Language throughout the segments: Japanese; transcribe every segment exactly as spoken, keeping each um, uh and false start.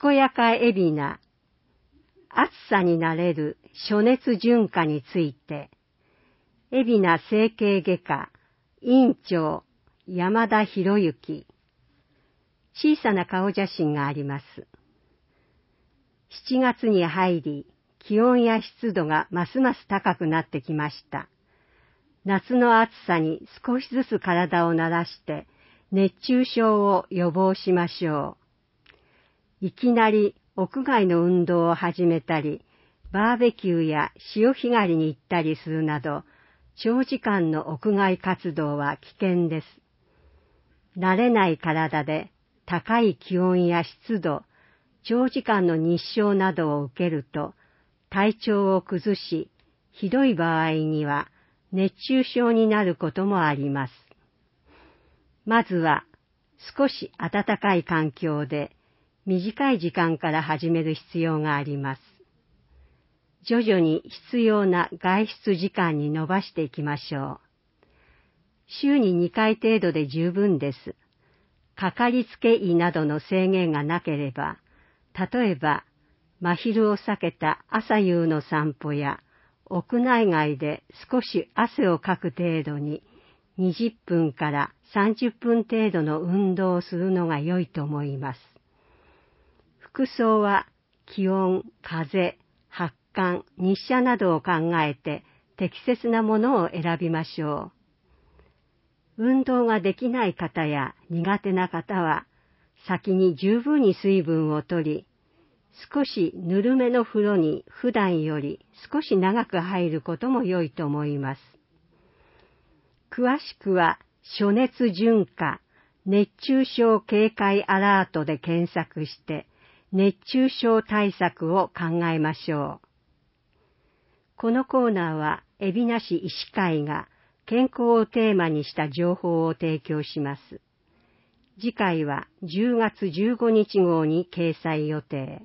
健やか海老名、暑さに慣れる暑熱順化について、海老名整形外科院長山田博之。小さな顔写真があります。しちがつに入り、気温や湿度がますます高くなってきました。夏の暑さに少しずつ体を慣らして熱中症を予防しましょう。いきなり屋外の運動を始めたり、バーベキューや潮干狩りに行ったりするなど、長時間の屋外活動は危険です。慣れない体で高い気温や湿度、長時間の日照などを受けると、体調を崩し、ひどい場合には熱中症になることもあります。まずは少し暖かい環境で短い時間から始める必要があります。徐々に必要な外出時間に伸ばしていきましょう。週ににかい程度で十分です。かかりつけ医などの制限がなければ、例えば真昼を避けた朝夕の散歩や屋内外で少し汗をかく程度ににじゅっぷんからさんじゅっぷん程度の運動をするのが良いと思います。服装は気温、風、発汗、日射などを考えて適切なものを選びましょう。運動ができない方や苦手な方は先に十分に水分をとり、少しぬるめの風呂に普段より少し長く入ることも良いと思います。詳しくは暑熱順化、熱中症警戒アラートで検索して熱中症対策を考えましょう。このコーナーは海老名市医師会が健康をテーマにした情報を提供します。次回はじゅうがつじゅうごにち号に掲載予定。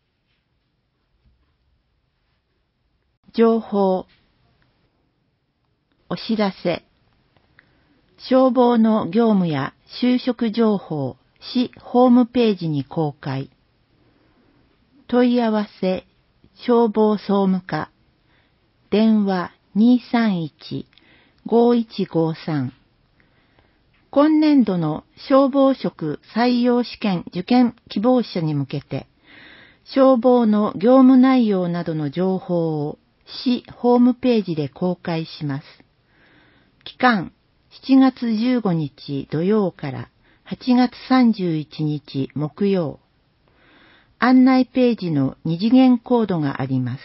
情報。お知らせ。消防の業務や就職情報、市ホームページに公開。問い合わせ、消防総務課。電話 にーさんいち ごーいちごーさん。今年度の消防職採用試験受験希望者に向けて、消防の業務内容などの情報を市ホームページで公開します。期間、しちがつじゅうごにち土曜からはちがつさんじゅういちにち木曜。案内ページの二次元コードがあります。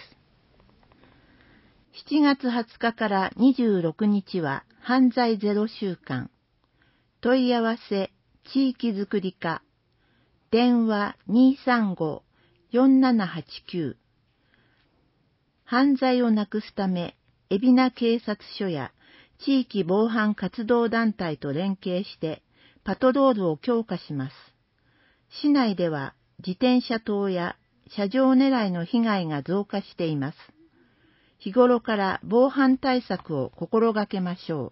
しちがつはつかからにじゅうろくにちは犯罪ゼロ週間。問い合わせ、地域づくり課。電話 にーさんご よんななはちきゅう。犯罪をなくすため、海老名警察署や地域防犯活動団体と連携してパトロールを強化します。市内では自転車盗や車上狙いの被害が増加しています。日頃から防犯対策を心がけましょう。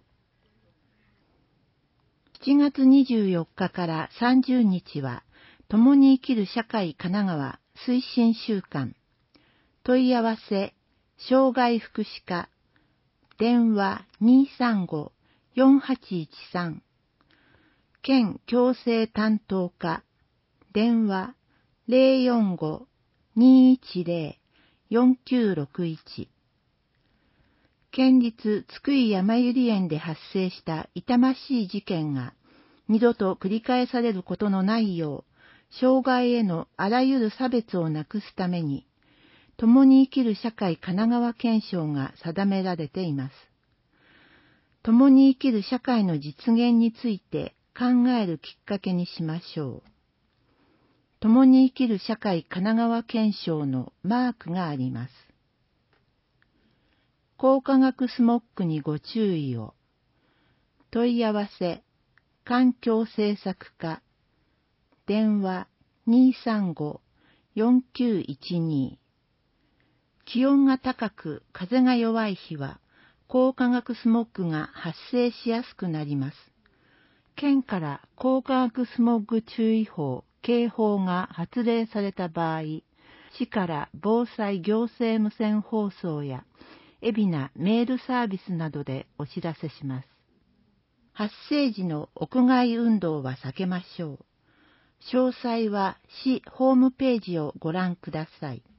しちがつにじゅうよっかからさんじゅうにちは、共に生きる社会神奈川推進週間。問い合わせ、障害福祉課。電話 にーさんご よんはちいちさん。県矯正担当課。電話 ゼロよんご にーいちゼロ よんきゅうろくいち。県立津久井やまゆり園で発生した痛ましい事件が二度と繰り返されることのないよう、障害へのあらゆる差別をなくすために、共に生きる社会神奈川憲章が定められています。共に生きる社会の実現について考えるきっかけにしましょう。共に生きる社会神奈川憲章のマークがあります。光化学スモッグにご注意を。問い合わせ、環境政策課。電話 にーさんご よんきゅういちに。気温が高く風が弱い日は光化学スモッグが発生しやすくなります。県から光化学スモッグ注意報警報が発令された場合、市から防災行政無線放送や海老名メールサービスなどでお知らせします。発生時の屋外運動は避けましょう。詳細は市ホームページをご覧ください。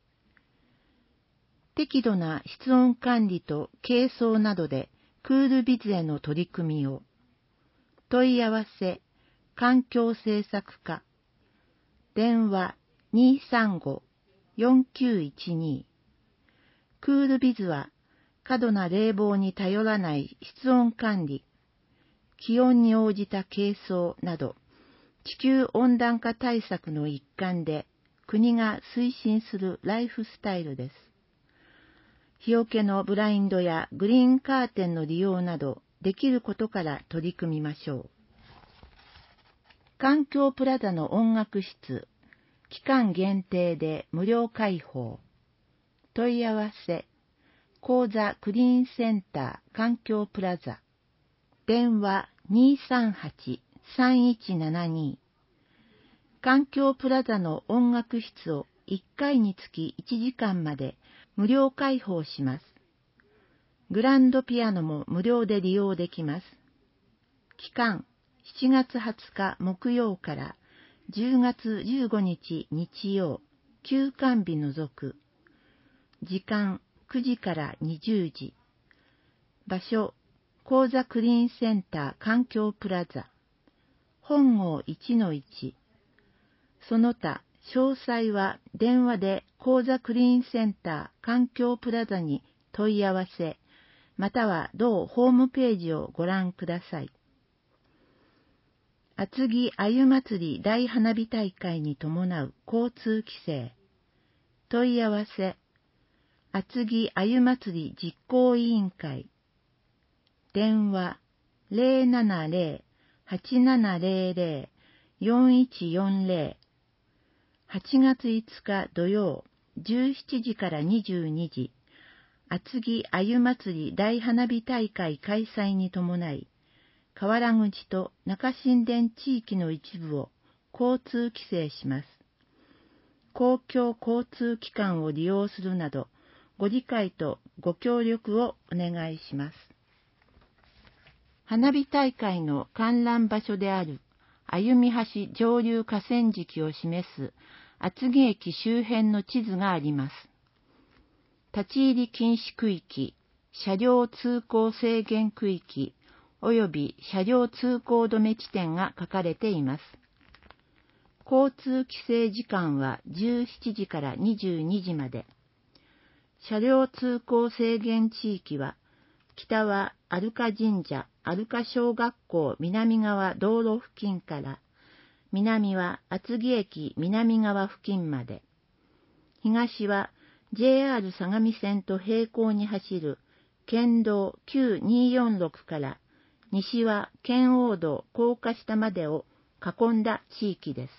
適度な室温管理と軽装などでクールビズへの取り組みを。問い合わせ、環境政策課。電話 にーさんご よんきゅういちに。クールビズは過度な冷房に頼らない室温管理、気温に応じた軽装など、地球温暖化対策の一環で国が推進するライフスタイルです。日よけのブラインドやグリーンカーテンの利用などできることから取り組みましょう。環境プラザの音楽室、期間限定で無料開放。問い合わせ、講座クリーンセンター環境プラザ。電話 にーさんはち さんいちななに。環境プラザの音楽室をいっかいにつきいちじかんまで無料開放します。グランドピアノも無料で利用できます。期間しちがつはつか木曜からじゅうがつじゅうごにち日曜、休館日除く。時間くじからにじゅうじ。場所、講座クリーンセンター環境プラザ。本郷 いちのいち。その他、詳細は電話で講座クリーンセンター環境プラザに問い合わせ、または同ホームページをご覧ください。厚木あゆ祭り大花火大会に伴う交通規制。問い合わせ、厚木あゆ祭り実行委員会。電話 ゼロななゼロ はちななゼロゼロ よんいちよんゼロ。はちがついつか土曜、じゅうしちじからにじゅうにじ、厚木あゆ祭り大花火大会開催に伴い、河原口と中新田地域の一部を交通規制します。公共交通機関を利用するなど、ご理解とご協力をお願いします。花火大会の観覧場所である歩橋上流河川敷を示す厚木駅周辺の地図があります。立ち入り禁止区域、車両通行制限区域、および車両通行止め地点が書かれています。交通規制時間はじゅうしちじからにじゅうにじまで。車両通行制限地域は、北は有香神社、有香小学校南側道路付近から、南は厚木駅南側付近まで。東は ジェイアール 相模線と並行に走る県道きゅうにーよんろくから、西は圏央道高架下までを囲んだ地域です。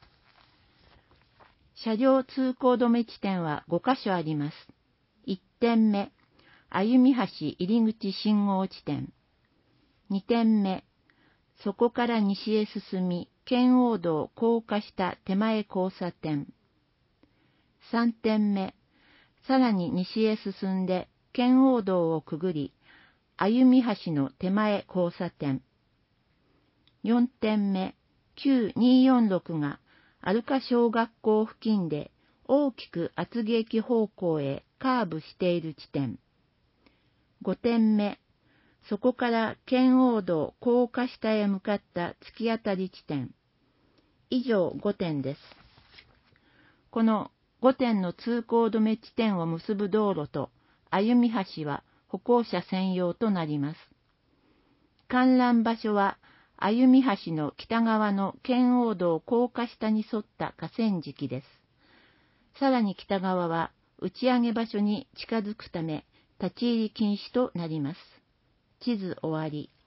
車両通行止め地点はごかしょあります。いってんめ、歩橋入り口信号地点。にてんめ、そこから西へ進み、圏央道高架下手前交差点。さんてんめ、さらに西へ進んで、圏央道をくぐり、歩橋の手前交差点。よんてんめ、きゅうにーよんろくが、有香小学校付近で大きく厚木駅方向へカーブしている地点。ごてんめ、そこから圏央道高架下へ向かった突き当たり地点。以上ごてんです。このごてんの通行止め地点を結ぶ道路と歩橋は歩行者専用となります。観覧場所は歩橋の北側の圏央道高架下に沿った河川敷です。さらに北側は打ち上げ場所に近づくため立ち入り禁止となります。地図終わり。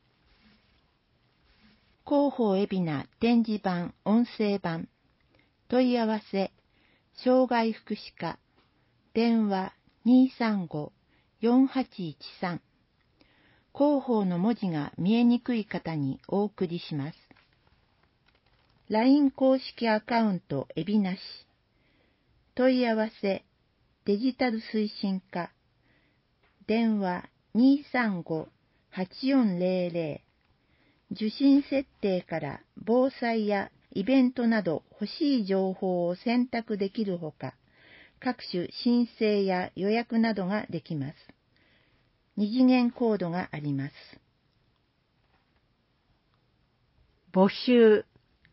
広報海老名展示板音声版。問い合わせ、障害福祉課。電話 にーさんご よんはちいちさん。広報の文字が見えにくい方にお送りします。 ライン 公式アカウントエビナシ。問い合わせデジタル推進課。電話 にーさんご はちよんゼロゼロ。受信設定から防災やイベントなど欲しい情報を選択できるほか、各種申請や予約などができます。二次元コードがあります。 募集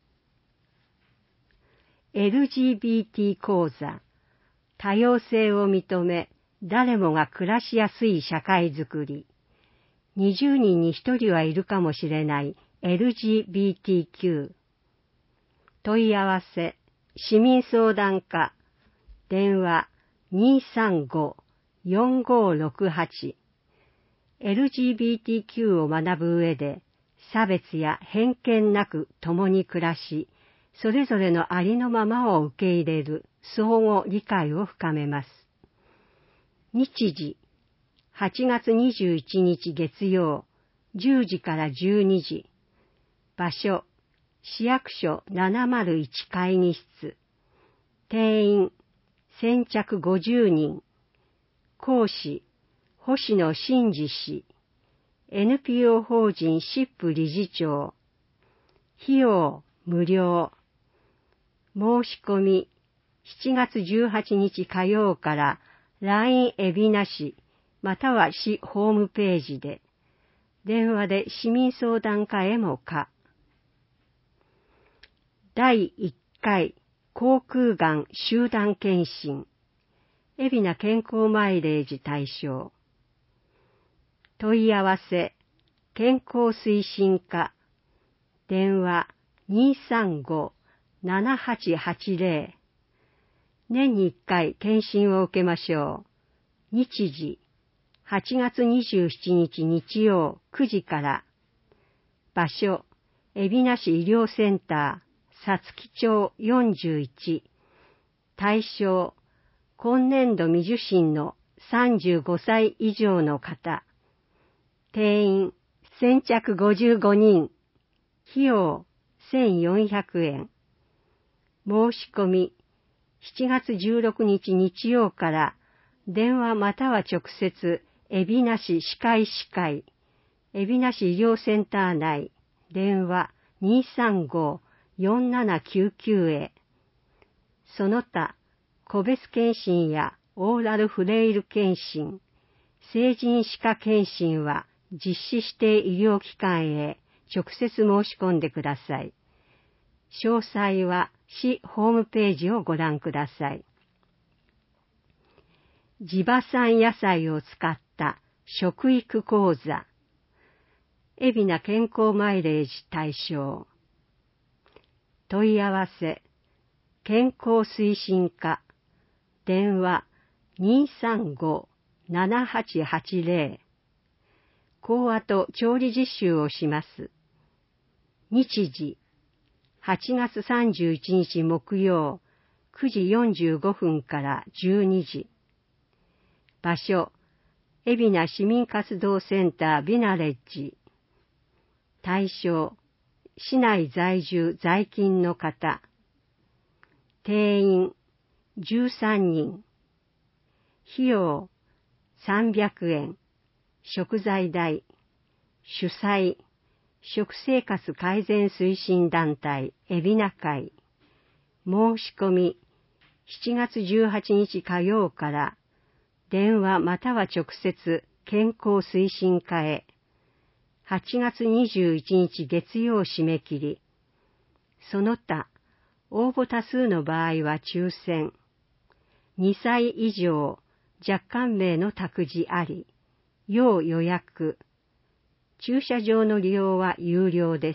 エルジービーティー 講座、多様性を認め、誰もが暮らしやすい社会づくり。にじゅうにんにひとりはいるかもしれない エルジービーティーキュー。問い合わせ、市民相談課、電話 にーさんご よんごろくはち。エルジービーティーキュー を学ぶ上で、差別や偏見なく共に暮らし、それぞれのありのままを受け入れる相互理解を深めます。日時、はちがつにじゅういちにち月曜、じゅうじからじゅうにじ。場所、市役所ななまるいち会議室。定員、先着ごじゅうにん。講師、星野真二氏。エヌピーオー 法人シップ理事長。費用、無料。申し込み、しちがつじゅうはちにち火曜から ライン エビナシまたは市ホームページで、電話で市民相談課へもか。だいいっかい口腔がん集団検診、海老名健康マイレージ対象。問い合わせ、健康推進課、電話 にーさんご ななはちはちゼロ。年にいっかい検診を受けましょう。日時、はちがつにじゅうしちにち日曜くじから。場所、海老名市医療センター、さつき町よんじゅういち。対象、今年度未受診のさんじゅうごさい以上の方。定員、先着ごじゅうごにん。費用、せんよんひゃくえん。申し込み、しちがつじゅうろくにち日曜から、電話または直接、海老名市歯科医師会、海老名市医療センター内、電話 にーさんご よんななきゅうきゅう へ。その他、個別検診やオーラルフレイル検診、成人歯科検診は実施指定医療機関へ直接申し込んでください。詳細は市ホームページをご覧ください。地場産野菜を使った食育講座。海老名健康マイレージ対象。問い合わせ、健康推進課、電話 にーさんご ななはちはちゼロ。講話と調理実習をします。日時、はちがつさんじゅういちにち木曜、くじよんじゅうごふんからじゅうにじ。場所、海老名市民活動センタービナレッジ。対象、市内在住在勤の方。定員、じゅうさんにん。費用、さんびゃくえん。食材代。主催、食生活改善推進団体海老名会。申し込み、しちがつじゅうはちにち火曜から、電話または直接健康推進課へ。はちがつにじゅういちにち月曜締め切り。その他、応募多数の場合は抽選。にさい以上、若干名の託児あり。要予約。駐車場の利用は有料です。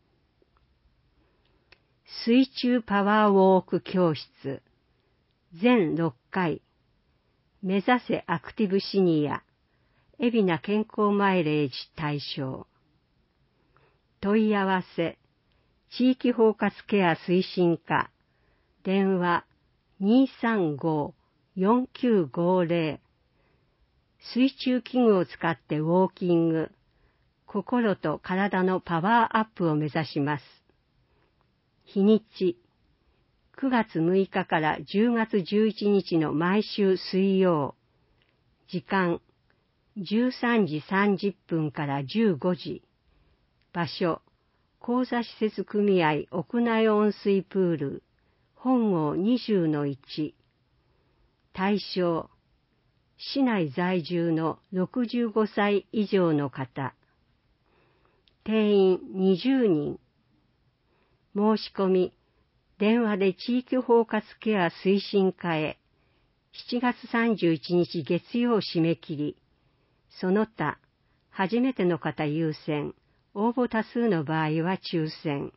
水中パワーウォーク教室。全ろっかい。目指せアクティブシニア、海老名健康マイレージ対象。問い合わせ、地域包括ケア推進課、電話 にーさんご よんきゅうごゼロ。水中器具を使ってウォーキング、心と体のパワーアップを目指します。 日にち、くがつむいかからじゅうがつじゅういちにちの毎週水曜。時間、じゅうさんじさんじゅっぷんからじゅうごじ。場所、講座施設組合屋内温水プール、本郷 にじゅうのいち。対象、市内在住のろくじゅうごさい以上の方。定員にじゅうにん。申し込み、電話で地域包括ケア推進課へ、しちがつさんじゅういちにち月曜締め切り、その他、初めての方優先、応募多数の場合は抽選。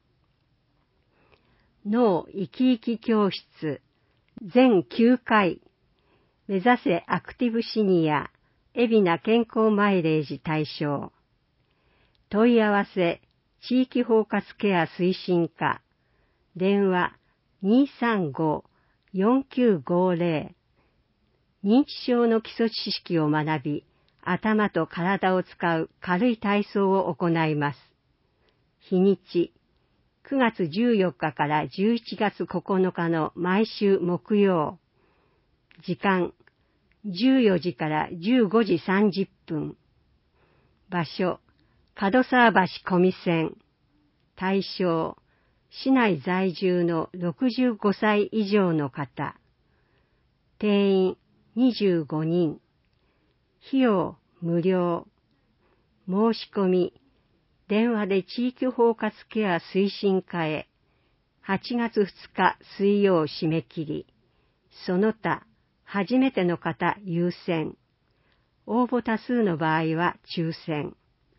脳生き生き教室、全きゅうかい、目指せアクティブシニア、海老名健康マイレージ対象。問い合わせ、地域包括ケア推進課、電話 にーさんごーよんきゅうごぜろ。認知症の基礎知識を学び、頭と体を使う軽い体操を行います。日にち、くがつじゅうよっかからじゅういちがつここのかの毎週木曜。時間、じゅうよじからじゅうごじさんじゅっぷん。場所、門沢橋小見線。対象、市内在住のろくじゅうごさい以上の方。定員にじゅうごにん。費用無料。申し込み、電話で地域包括ケア推進課へ、はちがつふつか水曜締め切り。その他、初めての方優先。応募多数の場合は抽選。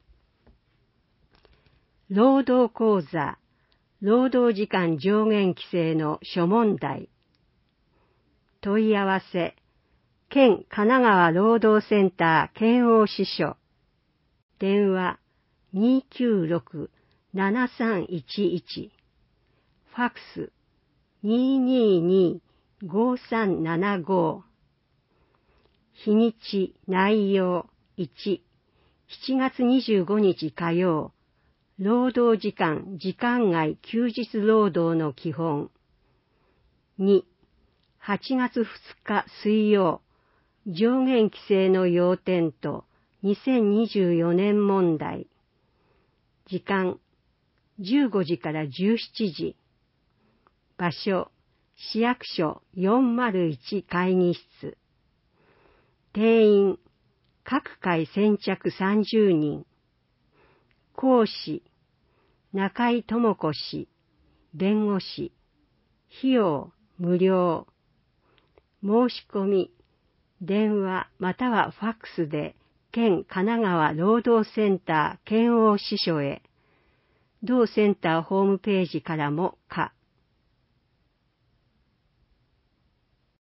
労働講座、労働時間上限規制の諸問題。問い合わせ、県神奈川労働センター県央支所。電話 にーきゅうろくななさんいちいち。ファクス にーにーにーごさんななご。日にち、内容いち、しちがつにじゅうごにち火曜。労働時間、時間外休日労働の基本。に、はちがつふつか水曜、上限規制の要点とにせんにじゅうよねん問題。時間、じゅうごじからじゅうしちじ。場所、市役所よんまるいち会議室。定員、各回先着さんじゅうにん。講師、中井智子氏、弁護士。費用、無料。申し込み、電話またはファックスで、県神奈川労働センター県央支所へ。同センターホームページからも可。